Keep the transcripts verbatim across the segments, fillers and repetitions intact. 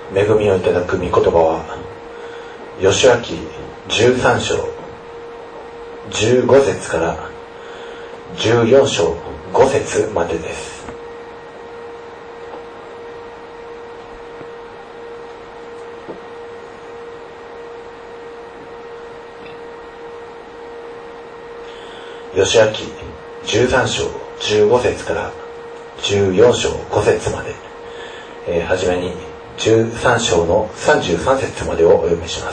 恵みをいただく御言葉は義明じゅうさん章じゅうご節からじゅうよん章ご節までです。義明じゅうさん章じゅうご節からじゅうよん章ご節まで、えー、はじめにじゅうさん章のさんじゅうさん節までをお読みします。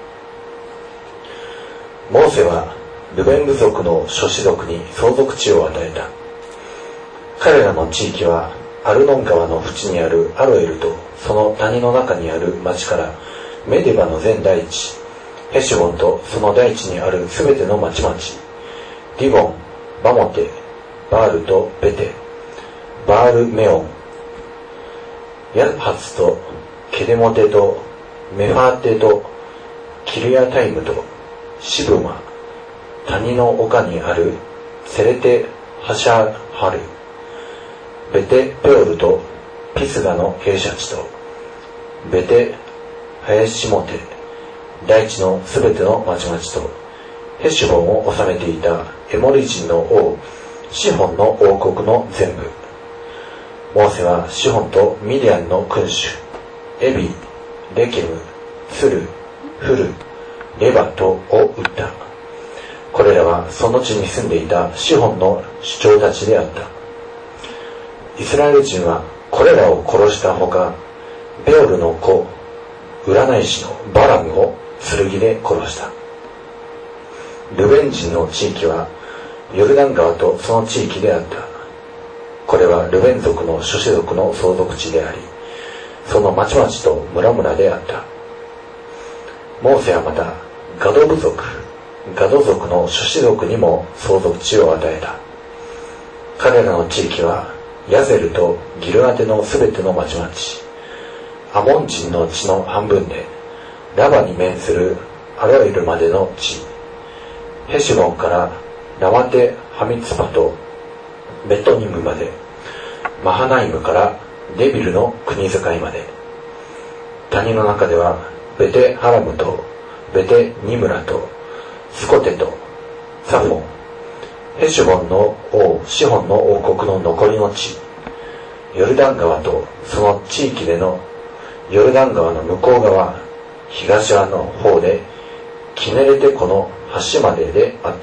モーセはルベン部族の諸氏族に相続地を与えた。彼らの地域はアルノン川の淵にあるアロエルとその谷の中にある町からメディバの全大地、ヘシュボンとその大地にあるすべての町々、ディボン、バモテ、バールとベテ、バールメオン、ヤハツとケデモテとメファーテとキルヤタイムとシブマ、谷の丘にあるセレテハシャハル、ベテペオルとピスガの傾斜地とベテハエシモテ、大地のすべての町々とヘシュボンを治めていたエモリ人の王シホンの王国の全部。モーセはシホンとミディアンの君主エビ、レケム、ツル、フル、レバトを撃った。これらはその地に住んでいたシホンの首長たちであった。イスラエル人はこれらを殺したほか、ベオルの子占い師のバラムを剣で殺した。ルベン人の地域はヨルダン川とその地域であった。これはルベン族の諸氏族の相続地であり、その町々と村々であった。モーセはまたガド部族、ガド族の諸氏族にも相続地を与えた。彼らの地域はヤゼルとギルアテのすべての町々、アモン人の地の半分でラバに面するアロエルまでの地、ヘシュボンからラマテハミツパとベトニムまで、マハナイムからデビルの国境まで。谷の中ではベテハラムとベテニムラとスコテとサフォン、ヘシュボンの王シホンの王国の残りの地、ヨルダン川とその地域でのヨルダン川の向こう側東側の方でキネレテ湖の端までであった。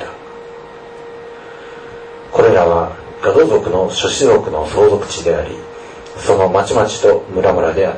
これらはガド族の諸氏族の相続地であり、その町々と村々であった。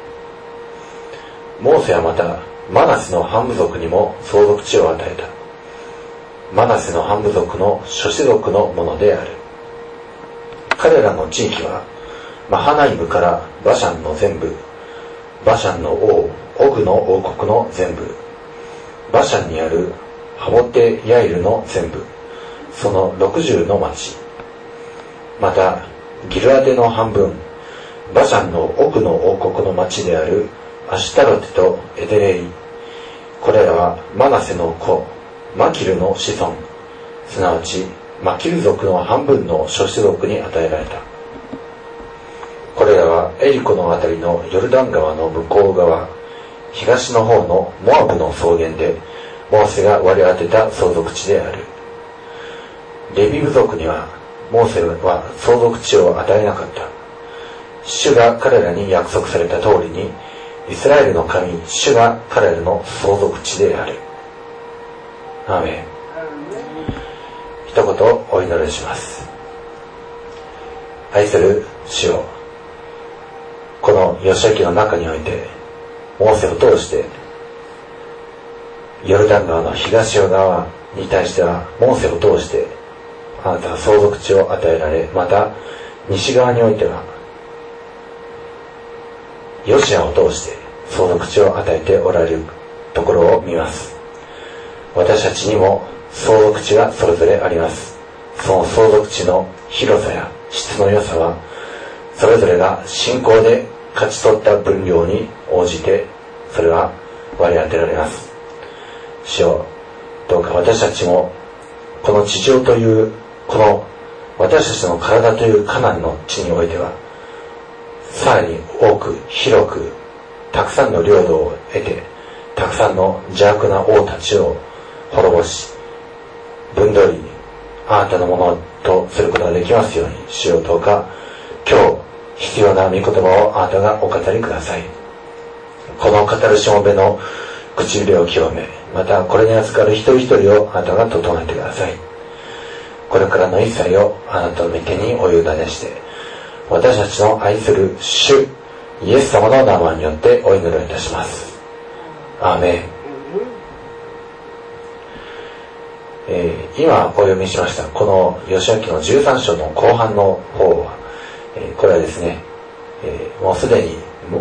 モーセはまたマナセの半部族にも相続地を与えた。マナセの半部族の諸氏族のものである。彼らの地域はマハナイムからバシャンの全部、バシャンの王オグの王国の全部、バシャンにあるハボテヤイルの全部、その六十の町、またギルアテの半分、バシャンの奥の王国の町であるアシュタロテとエデレイ、これらはマナセの子マキルの子孫、すなわちマキル族の半分の諸氏族に与えられた。これらはエリコのあたりのヨルダン川の向こう側東の方のモアブの草原でモーセが割り当てた相続地である。レビ部族にはモーセは相続地を与えなかった。主が彼らに約束された通りにイスラエルの神主が彼らの相続地である。アーメン。一言お祈りします。愛する主よ、この義明の中においてモーセを通してヨルダン川の東側に対してはモーセを通してあなたは相続地を与えられ、また西側においてはヨシアを通して相続地を与えておられるところを見ます。私たちにも相続地がそれぞれあります。その相続地の広さや質の良さはそれぞれが信仰で勝ち取った分量に応じてそれは割り当てられます。主よ、どうか私たちもこの地上というこの私たちの体というカナンの地においてはさらに多く広くたくさんの領土を得て、たくさんの邪悪な王たちを滅ぼし、分取り、あなたのものとすることができますように、主よどうか今日必要な御言葉をあなたがお語りください。この語るしもべの唇を清め、またこれに預かる一人一人をあなたが整えてください。これからの一切をあなたの御手にお委ねして、私たちの愛する主イエス様の名前によってお祈りをいたします。アーメン。えー、今お読みしましたこの義明のじゅうさん章の後半の方は、えー、これはですね、えー、もうすでにも、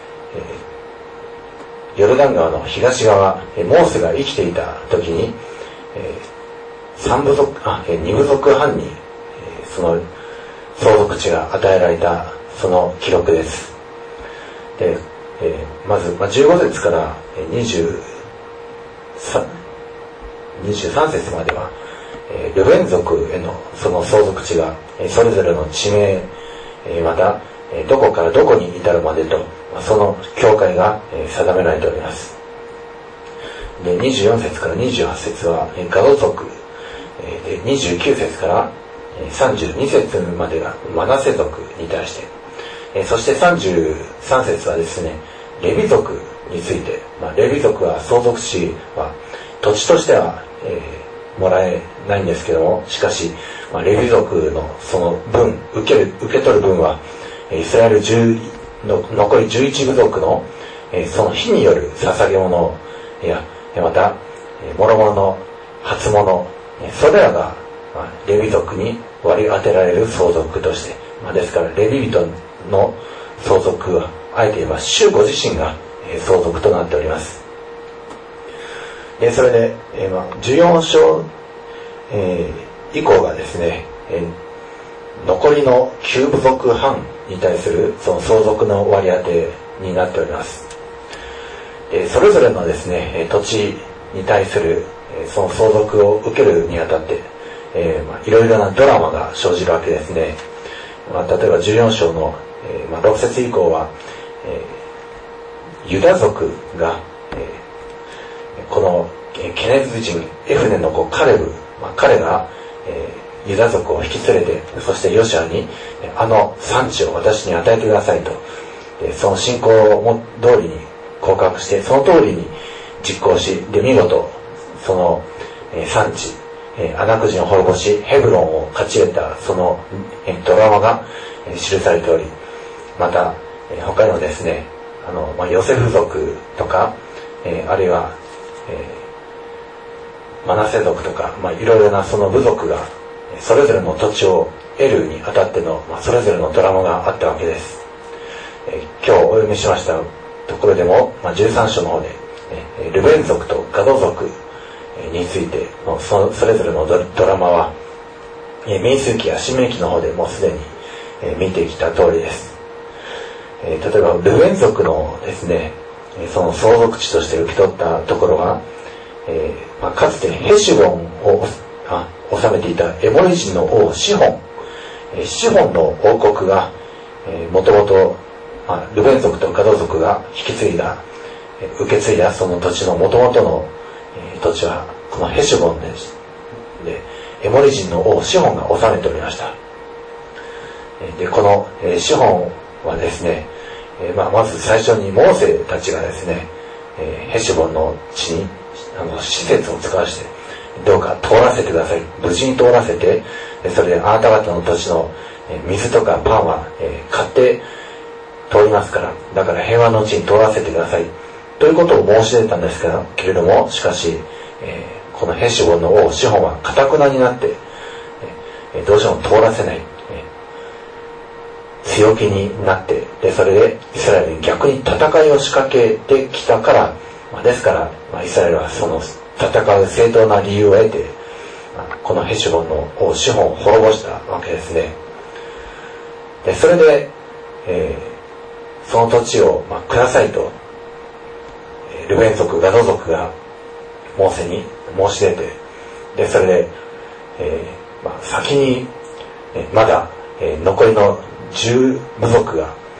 えー、ヨルダン川の東側、えー、モーセが生きていた時に、えー、三部族あ、えー、二部族半に、えー、その相続地が与えられたその記録です。で、えー、まず、まあ、じゅうご節からにじゅうさん、にじゅうさん節までは、えー、ルベン族へのその相続地が、えー、それぞれの地名、えー、また、えー、どこからどこに至るまでと、まあ、その境界が、えー、定められております。で、にじゅうよん節からにじゅうはち節は、えー、ガド族、えー、でにじゅうきゅう節からさんじゅうに節までがマナセ族に対して、えー、そしてさんじゅうさん節はですね、レビ族について、まあ、レビ族は相続地は土地としては、えー、もらえないんですけども、しかし、まあ、レビ族のその分、受ける、受け取る分は、イスラエルじゅうの残りじゅういち部族の、えー、その日による捧げ物や、また、えー、諸々の初物、それらが、まあ、レビ族に割り当てられる相続として、まあ、ですからレビ人の相続は、あえて言えば主ご自身が、えー、相続となっております。でそれで、えーまあ、じゅうよん章、えー、以降がですね、えー、残りのきゅう部族半に対するその相続の割り当てになっております。でそれぞれのですね土地に対するその相続を受けるにあたって、えーまあ、いろいろなドラマが生じるわけですね。まあ、例えばじゅうよん章の、えーまあ、ろく節以降は、えー、ユダ族が、えー、このケネズ人エフネの子カレブ、まあ、彼が、えー、ユダ族を引き連れて、そしてヨシュアにあの産地を私に与えてくださいと、でその信仰を通りに告白して、その通りに実行し、で見事その、えー、産地、えー、アナク人を滅ぼしヘブロンを勝ち得たその、えー、ドラマが、えー、記されており、また、えー、他にもですね、あの、まあ、ヨセフ族とか、えー、あるいは、えーマナセ族とか、まあ、いろいろなその部族がそれぞれの土地を得るにあたっての、まあ、それぞれのドラマがあったわけです。えー、今日お読みしましたところでも、まあ、じゅうさん章の方で、えー、ルベン族とガド族についての そ, それぞれの ド, ドラマは、えー、民数記や申命記の方でもうすでに、えー、見てきた通りです。えー、例えばルベン族のですね、その相続地として受け取ったところは、えーまあ、かつてヘシュボンをあ治めていたエモリ人の王シホン、えー、シホンの王国が、えー、もともと、まあ、ルベン族とガド族が引き継いだ、えー、受け継いだその土地のもともとの、えー、土地はこのヘシュボンです。でエモリ人の王シホンが治めておりました。でこの、えー、シホンはですね、えーまあ、まず最初にモーセたちがですね、えー、ヘシュボンの地にあの施設を使わしてどうか通らせてください、無事に通らせて、それであなた方の土地の水とかパンは、えー、買って通りますから、だから平和のうちに通らせてくださいということを申し出たんですけれども、しかし、えー、このヘシュボンの王シホンは堅くなになって、えー、どうしても通らせない、えー、強気になって、でそれでイスラエルに逆に戦いを仕掛けてきたから、まあ、ですから、まあ、イスラエルはその戦う正当な理由を得て、まあ、このヘシュボンの王シホンを滅ぼしたわけですね。でそれで、えー、その土地を、まあ、くださいと、えー、ルベン族ガド族がモーセに申し出て、でそれで、えーまあ、先に、えー、まだ、えー、残りのじゅう部族が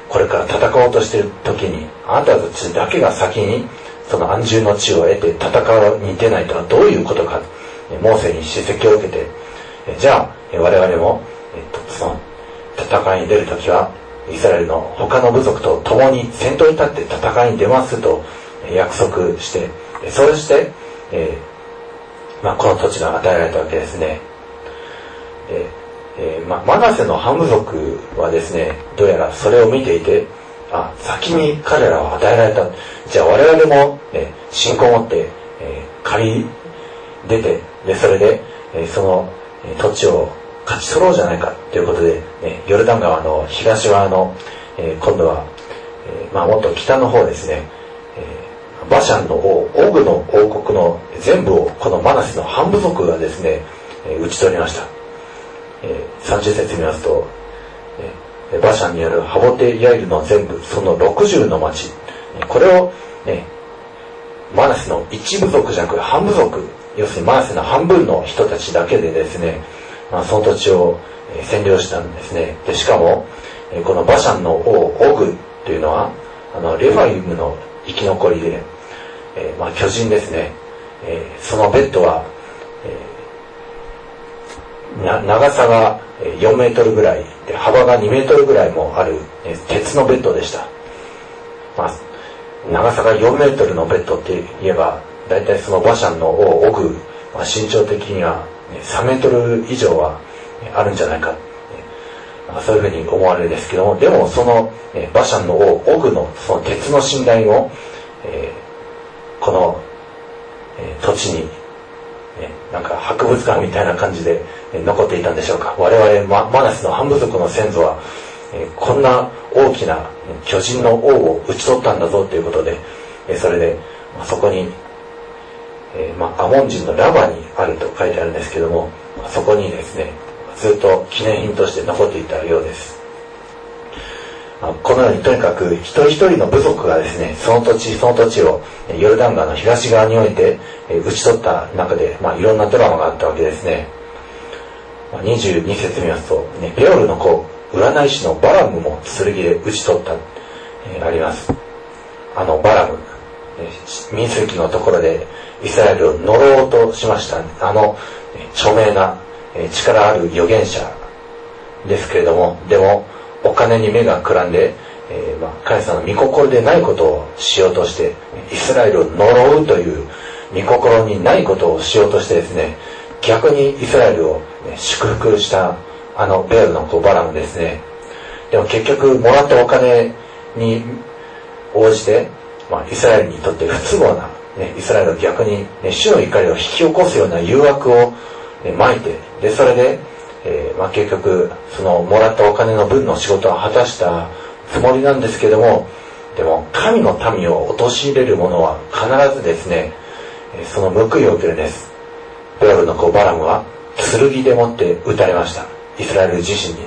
これから戦おうとしている時に、あなたたちだけが先にその安住の地を得て戦いに出ないとはどういうことか、モーセに指摘を受けて、じゃあ我々も、えっと、その戦いに出る時はイスラエルの他の部族と共に先頭に立って戦いに出ますと約束して、そうして、えーまあ、この土地が与えられたわけですね。でえーまあ、マナセの半部族はですね、どうやらそれを見ていて、あ、先に彼らは与えられた、じゃあ我々も、ね、信仰を持って、えー、借り出て、でそれで、えー、その、えー、土地を勝ち取ろうじゃないかということで、ね、ヨルダン川の東側の、えー、今度は、えーまあ、もっと北の方ですね、えー、バシャンの王、オグの王国の全部をこのマナセの半部族がですね、えー、討ち取りました。えー、さんじゅう節見ますと、えー、バシャンにあるハボテヤイルの全部、そのろくじゅうの町、これを、ね、マナセの一部族じゃなく半部族、要するにマナセの半分の人たちだけでですね、まあ、その土地を、えー、占領したんですね。でしかも、えー、このバシャンの王オグというのはあのレファイムの生き残りで、えーまあ、巨人ですね。えー、そのベッドは、えーな長さがよんメートルぐらいで幅がにメートルぐらいもある鉄のベッドでした。まあ、長さがよんメートルのベッドって言えばだいたいそのバシャンの王オグ、まあ、身長的にはさんメートル以上はあるんじゃないか、まあ、そういうふうに思われるんですけども、でもそのバシャンの王オグのその鉄の寝台を、えー、この、えー、土地になんか博物館みたいな感じで残っていたんでしょうか。我々 マ, マナセの半部族の先祖は、えー、こんな大きな巨人の王を討ち取ったんだぞということで、えー、それで、まあ、そこに、えーまあ、アモン人のラバにあると書いてあるんですけども、まあ、そこにですねずっと記念品として残っていたようです。このようにとにかく一人一人の部族がですね、その土地その土地をヨルダン川の東側において討ち取った中で、まあ、いろんなドラマがあったわけですね。にじゅうに節見ますと、ね、ベオルの子占い師のバラムも剣で討ち取った、えー、あります。あのバラム、民数記のところでイスラエルを呪おうとしましたあの著名な力ある預言者ですけれども、でもお金に目がくらんで、えーまあ、神様の御心でないことをしようとしてイスラエルを呪うという御心にないことをしようとしてですね、逆にイスラエルを、ね、祝福したあのベールの子バラムですね。でも結局もらったお金に応じて、まあ、イスラエルにとって不都合な、ね、イスラエルを逆に、ね、主の怒りを引き起こすような誘惑を、ね、まいて、でそれでえーまあ、結局そのもらったお金の分の仕事は果たしたつもりなんですけども、でも神の民を陥れる者は必ずですね、その報いを受けるんです。ベオルの子バラムは剣でもって撃たれました。イスラエル自身に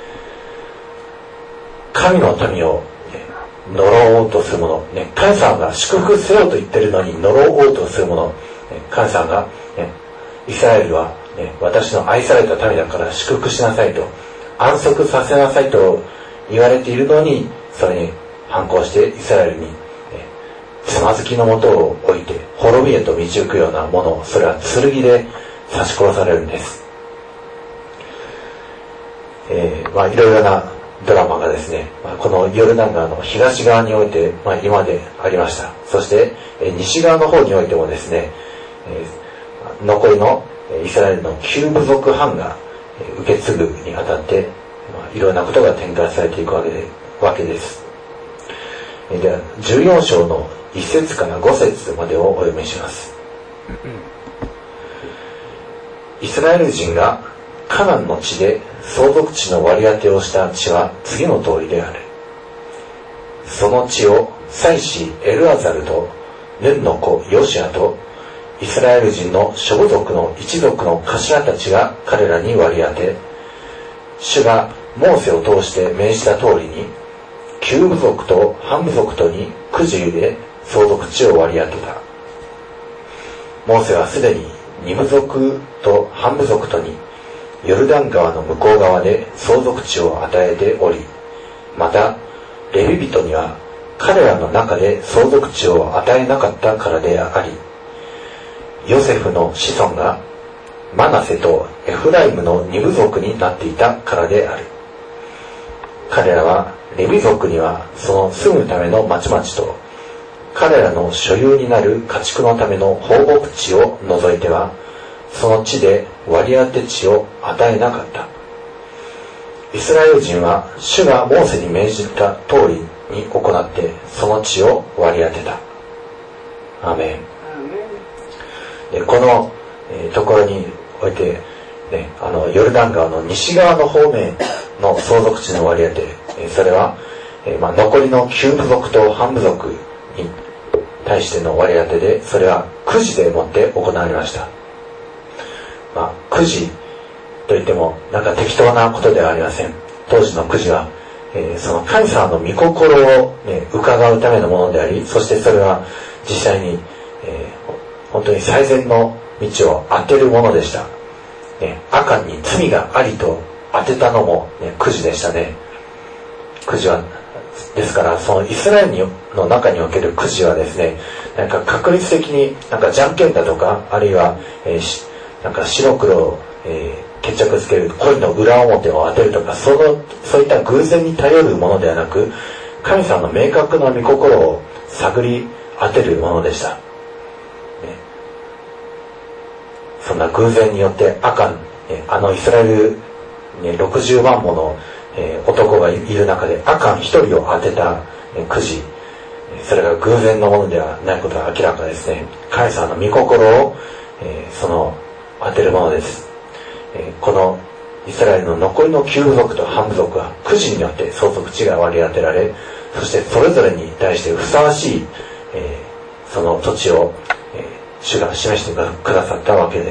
神の民を呪おうとする者、ね、神様が祝福せようと言ってるのに呪おうとする者、神様が、ね、イスラエルはね、私の愛された民だから祝福しなさいと安息させなさいと言われているのに、それに反抗してイスラエルに、ね、つまずきのもとを置いて滅びへと導くようなものを、それは剣で刺し殺されるんです。えー、まあいろいろなドラマがですね、まあ、このヨルダン川の東側において、まあ、今までありました。そして、えー、西側の方においてもですね、えー、残りのイスラエルの旧部族藩が受け継ぐにあたって、まあ、いろんなことが展開されていくわけで、わけです。ではじゅうよん章のいち節からご節までをお読みします。イスラエル人がカナンの地で相続地の割り当てをした地は次の通りである。その地を祭司エルアザルとヌンの子ヨシアとイスラエル人の諸部族の一族の頭たちが彼らに割り当て、主がモーセを通して命じた通りに旧部族と半部族とにくじで相続地を割り当てた。モーセはすでに二部族と半部族とにヨルダン川の向こう側で相続地を与えており、またレビ人には彼らの中で相続地を与えなかったからであり、ヨセフの子孫がマナセとエフライムの二部族になっていたからである。彼らはレビ族にはその住むための町々と彼らの所有になる家畜のための放牧地を除いてはその地で割り当て地を与えなかった。イスラエル人は主がモーセに命じた通りに行ってその地を割り当てた。アーメン。でこの、えー、ところにおいて、ね、あのヨルダン川の西側の方面の相続地の割り当て、えー、それは、えーまあ、残りのきゅう部族と半部族に対しての割り当てで、それはくじでもって行われました。まあ、くじといってもなんか適当なことではありません。当時のくじは、えー、その神様の御心を、ね、伺うためのものであり、そしてそれは実際に、えー、本当に最善の道を当てるものでした。ね、アカンに罪がありと当てたのも、ね、くじでしたね。くじはですからそのイスラエルの中におけるくじはですね、なんか確率的になんかじゃんけんだとか、あるいは、えー、なんか白黒を、えー、決着つけるコインの裏表を当てるとか、そのそういった偶然に頼るものではなく、神様の明確な御心を探り当てるものでした、ね、そんな偶然によってアカン、あのイスラエル、ね、ろくじゅうまんもの、えー、男がいる中でアカン一人を当てた、えー、くじ、それが偶然のものではないことは明らかですね。神様の御心を、えー、その当てるものです、えー、このイスラエルの残りのきゅう部族と半部族はくじによって相続地が割り当てられ、そしてそれぞれに対してふさわしい、えー、その土地を、えー、主が示してくださったわけです、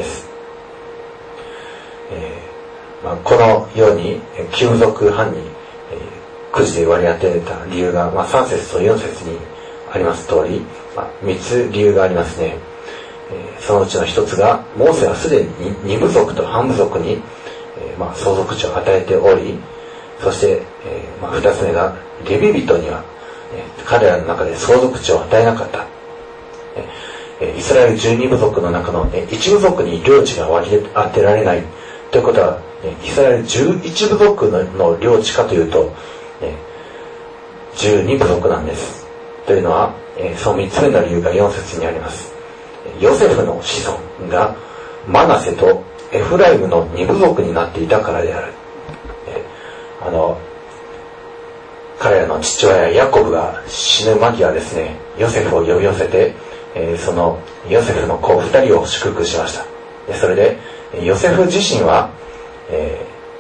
えーまあ、このようにきゅう部族半に、えー、くじで割り当てた理由が、まあ、さん節とよん節にあります通り、まあ、みっつ理由がありますね。そのうちの一つが、モーセはすでに二部族と半部族に、えーまあ、相続地を与えており、そして、えーまあ、二つ目がレビ人には、えー、彼らの中で相続地を与えなかった、えー、イスラエル十二部族の中の、ね、一部族に領地が割り当てられないということは、ね、イスラエル十一部族 の, の領地かというと、ね、十二部族なんです。というのは、えー、その三つ目の理由がよん節にあります。ヨセフの子孫がマナセとエフライムの二部族になっていたからである。あの彼らの父親ヤコブが死ぬ間際ですね、ヨセフを呼び寄せて、えー、そのヨセフの子二人を祝福しました。でそれでヨセフ自身は、え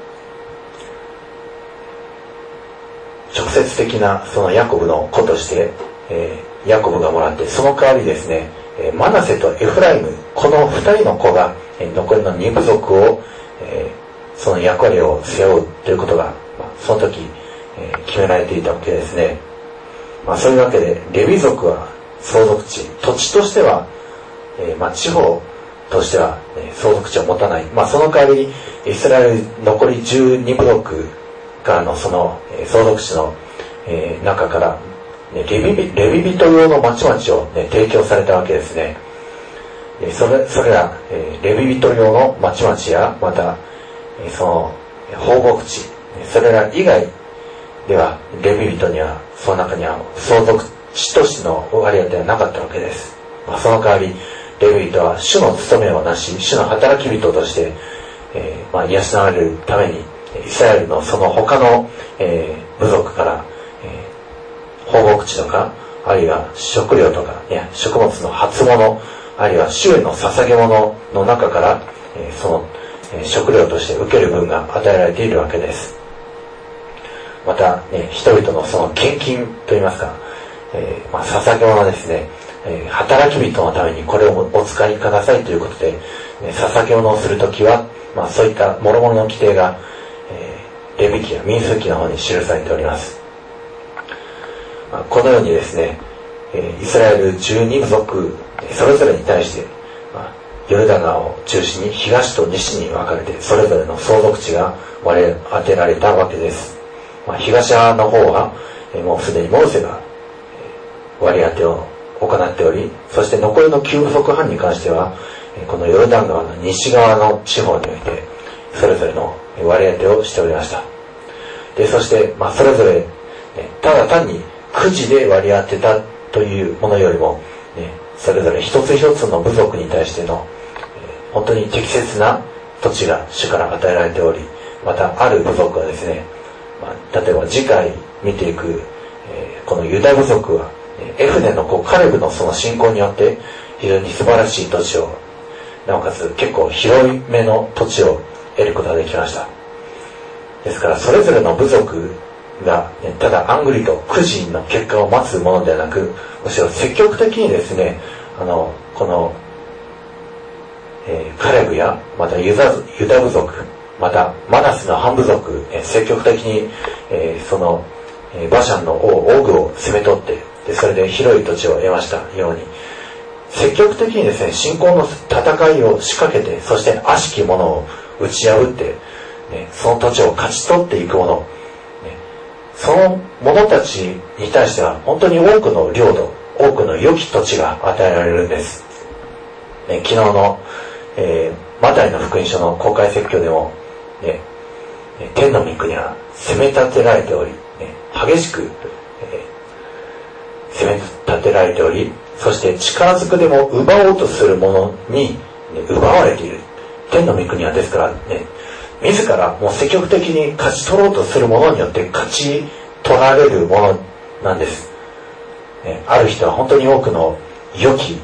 ー、直接的なそのヤコブの子として、えー、ヤコブがもらって、その代わりですね、マナセとエフライム、この二人の子が残りの二部族を、えー、その役割を背負うということが、まあ、その時、えー、決められていたわけですね。まあ、そういうわけでレビ族は相続地、土地としては、えーまあ、地方としては、えー、相続地を持たない、まあ、その代わりにイスラエル残りじゅうに部族からのその、えー、相続地の、えー、中からレビ, レビ人用の町々を、ね、提供されたわけですね。それ, それら、えー、レビ人用の町々や、また、えー、その放牧地、それら以外ではレビ人にはその中には相続地としての割り当てはなかったわけです。まあ、その代わりレビ人は主の務めをなし、主の働き人として、えーまあ、養われるためにイスラエルのその他の、えー、部族から放牧地とか、あるいは食料とか、いや食物の初物、あるいは主への捧げ物の中から、えー、その、えー、食料として受ける分が与えられているわけです。また、ね、人々のその献金といいますか、えーまあ、捧げ物ですね、えー、働き人のためにこれをお使いくださいということで、ね、捧げ物をするときは、まあ、そういった諸々の規定が、えー、レビ記や民数記の方に記されております。このようにですね、イスラエルじゅうに部族それぞれに対して、ヨルダン川を中心に東と西に分かれてそれぞれの相続地が割り当てられたわけです。東側の方はもうすでにモーセが割り当てを行っており、そして残りのきゅうぶぞくはんに関してはこのヨルダン川の西側の地方においてそれぞれの割り当てをしておりました。でそして、まあ、それぞれ、ね、ただ単にくじで割り当てたというものよりも、ね、それぞれ一つ一つの部族に対しての、えー、本当に適切な土地が主から与えられており、またある部族はですね、まあ、例えば次回見ていく、えー、このユダ部族はエフネのこうカレブのその信仰によって非常に素晴らしい土地を、なおかつ結構広いめの土地を得ることができました。ですからそれぞれの部族が、ね、ただアングリとくじの結果を待つものではなく、むしろ積極的にですね、あのこの、えー、カレブやまたユダ、ユダ部族、またマナスの半部族、えー、積極的に、えー、その、えー、バシャンの王オグを攻め取って、でそれで広い土地を得ましたように、積極的にですね、信仰の戦いを仕掛けて、そして悪しき者を打ち破って、ね、その土地を勝ち取っていく者、ね、その者たちに対しては本当に多くの領土、多くの良き土地が与えられるんです。ね、昨日の、えー、マタイの福音書の公開説教でも、ね、天の御国は攻め立てられており、ね、激しく、えー、攻め立てられており、そして力ずくでも奪おうとする者に、ね、奪われている。天の御国はですからね、自らもう積極的に勝ち取ろうとする者によって勝ち取られるものなんです。ね、ある人は本当に多くの良き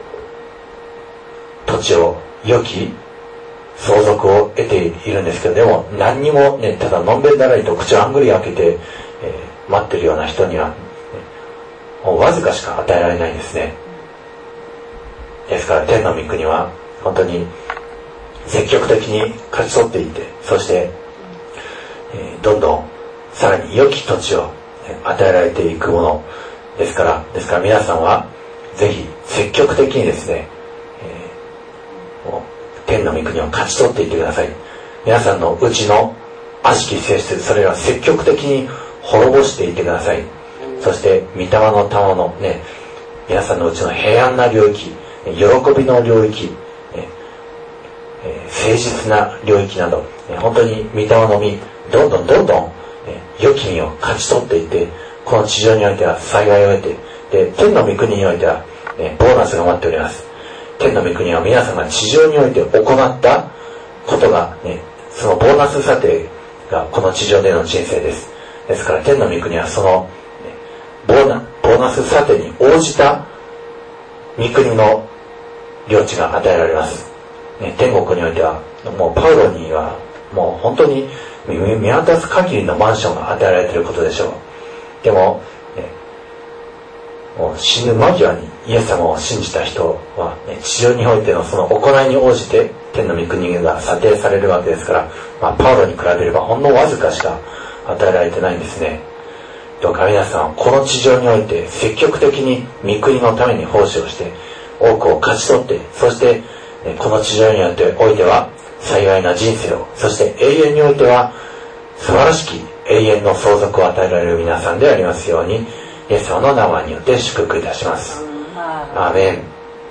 土地を、良き相続を得ているんですけど、でも何にもね、ただのんべんだらりと口をあんぐり開けて、えー、待ってるような人には、ね、もうわずかしか与えられないんですね。ですから天の御国は本当に積極的に勝ち取っていて、そして、えー、どんどんさらに良き土地を、ね、与えられていくものですから、ですから皆さんはぜひ積極的にですね、えー、もう天の御国を勝ち取っていってください。皆さんのうちの悪しき性質、それは積極的に滅ぼしていってください。そして御霊の賜のね、皆さんのうちの平安な領域、喜びの領域、えー、誠実な領域など、えー、本当に御霊の実、どんどんどんどん、えー、良き実を勝ち取っていって、この地上においては幸いを得て、で天の御国においては、ね、ボーナスが待っております。天の御国は皆さんが地上において行ったことが、ね、そのボーナス査定がこの地上での人生です。ですから天の御国はその、ね、ボーナ、ボーナス査定に応じた御国の領地が与えられます。ね、天国においてはもうパウロにはもう本当に見渡す限りのマンションが与えられていることでしょう。でも、ね、もう死ぬ間際にイエス様を信じた人は、ね、地上においてのその行いに応じて天の御国が査定されるわけですから、まあ、パウロに比べればほんのわずかしか与えられてないんですね。どうか皆さんこの地上において積極的に御国のために奉仕をして多くを勝ち取って、そしてこの地上においては幸いな人生を、そして永遠においては素晴らしき永遠の相続を与えられる皆さんでありますように、イエス様の名前によって祝福いたします。アーメン。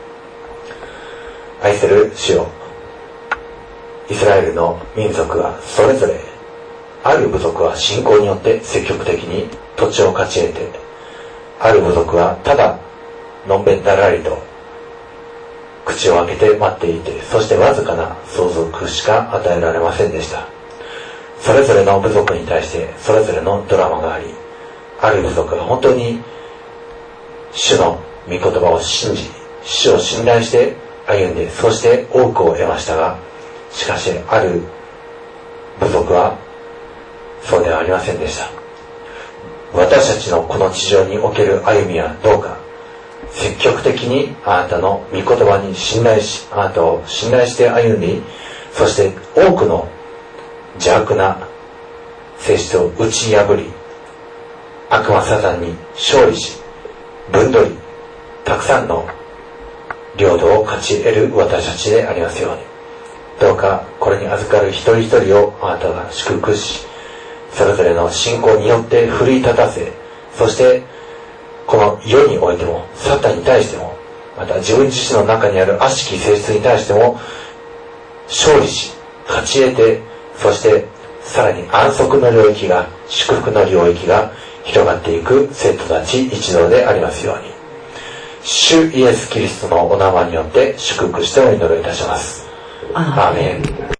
愛する主よ、イスラエルの民族はそれぞれ、ある部族は信仰によって積極的に土地を勝ち得て、ある部族はただのんべんだらりと口を開けて待っていて、そしてわずかな相続しか与えられませんでした。それぞれの部族に対してそれぞれのドラマがあり、ある部族が本当に主の御言葉を信じ、主を信頼して歩んで、そして多くを得ましたが、しかしある部族はそうではありませんでした。私たちのこの地上における歩みはどうか、積極的にあなたの御言葉に信頼し、あなたを信頼して歩んで、そして多くの邪悪な性質を打ち破り、悪魔サタンに勝利し、分取り、たくさんの領土を勝ち得る私たちでありますように。どうかこれに預かる一人一人をあなたが祝福し、それぞれの信仰によって奮い立たせ、 そしてこの世においてもサタンに対しても、また自分自身の中にある悪しき性質に対しても勝利し勝ち得て、そしてさらに安息の領域が、祝福の領域が広がっていく生徒たち一同でありますように、主イエスキリストのお名前によって祝福してお祈りいたします。アーメン。